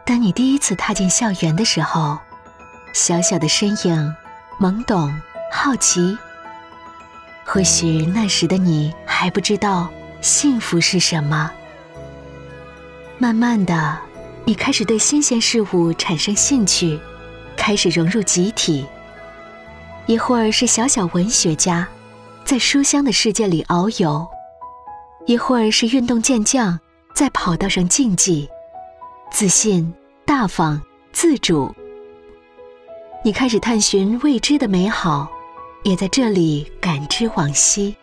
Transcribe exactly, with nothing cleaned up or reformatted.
当你第一次踏进校园的时候，小小的身影，懵懂好奇，或许那时的你还不知道幸福是什么。慢慢的，你开始对新鲜事物产生兴趣，开始融入集体。一会儿是小小文学家，在书香的世界里遨游；一会儿是运动健将，在跑道上竞技，自信、大方、自主。你开始探寻未知的美好，也在这里感知往昔。